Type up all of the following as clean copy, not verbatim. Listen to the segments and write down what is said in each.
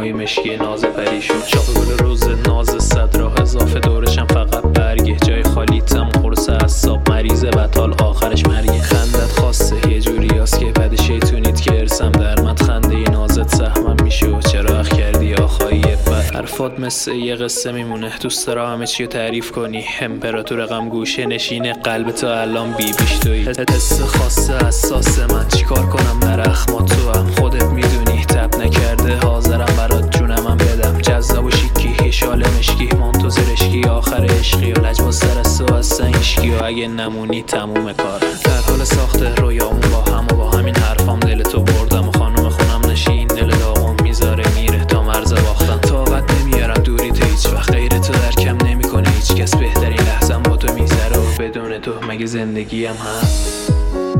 موی مشکی ناز پری شد. شاخ گل روز ناز صد راه اضافه، دورشم فقط برگه، جای خالی تم قرص اعصاب مریضه بطال آخرش مرگه. خندت خواسته یه جوری هست که بد شیطونیت که ارسم در مد خنده ی نازت سهمم میشه و چرا اخ کردی آخایی بد. حرفات مثل یه قصه میمونه، دوست دارم همه چی رو تعریف کنی. امپراتور غم گوشه نشینه قلب تا الان بیبیش تویی. حس خاصه اساس من چیکار کنم در اخما تو هم خودت میدونی. تب نکرده حاضرم برات جونمم بدم، جذاب و شیکی شال مشکی مانتو زرشکی آخر عشقی و لجباز سرسته و هستن هیشکی و اگه نمونی تموم کار. در حال ساخته رویامون با هم و با همین حرفام دلتو بردم و خانم خونم نشین دل داغم میذاره میره تا مرز باختم. طاقت نمیارم دوری تو هیچ وقت غیر تو درکم نمیکنه هیچ کس. بهترین لحظم با تو میذاره و بدون تو مگه زندگیم هست.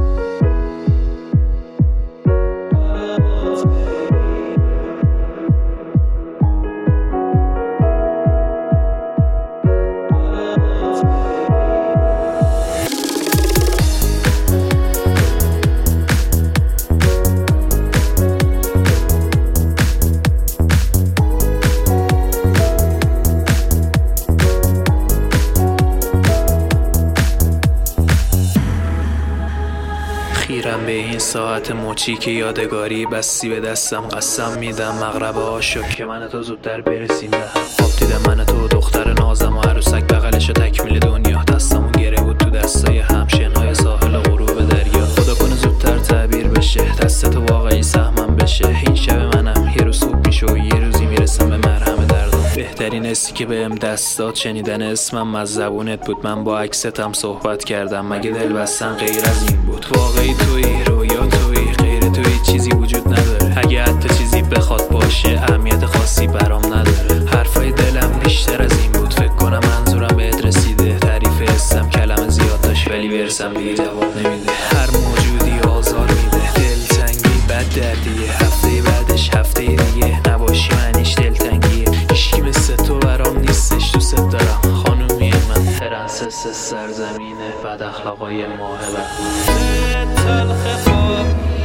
خیرم به این ساعت مچی که یادگاری بستی به دستم، قسم میدم مغرب عاشق که من تو زودتر برسیم به هم. خواب دیدم من تو دختر نازم و عروسک بغلش تکمیل دنیا، دستمون گره بود تو دستای هم شنهای ساحل غروب دریا. خدا کنه زودتر تعبیر بشه دست تو واقعی سهمم بشه. این شب منم یه روز خوب میشه و یه روزی میرسم به مرهم دردم. بهترین حسی که بهم دست داد شنیدن اسمم از زبونت بود. من با عکستم صحبت کردم مگه دل بستن غیر از این بود. واقعی تویی رویا تویی غیر تویی چیزی وجود نداره. اگه حتی چیزی بخواد باشه اهمیت خاصی برام نداره. حرفای دلم بیشتر از این بود، فکر کنم منظورم بهت رسیده. تعریف حسم کلمه زیاد داشت ولی ورسم دیگه جواب نمیده. هر موجودی آزار میده، دلتنگی بد دردیه. هفته بعدش هفته دیگه نباشی معنیش دلتنگیه. هیچکی مثل تو برام نیستش، دوست دارم خانومی من پرنسس سرزمینه بد اخلاقای ماهبت. تلخ خواب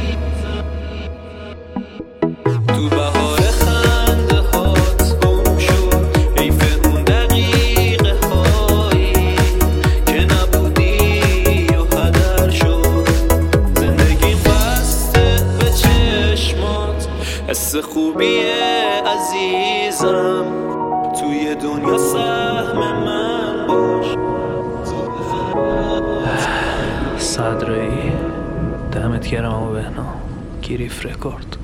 تو بهار خنده هات گم شد. حیف اون دقیقه هایی که نبودی و هدر شد. زندگی بسته به چشمات، حس خوبیه عزیزم. توی دنیا سهم من باش. صدرایی دمت گرم و بهنام گریف رکورد.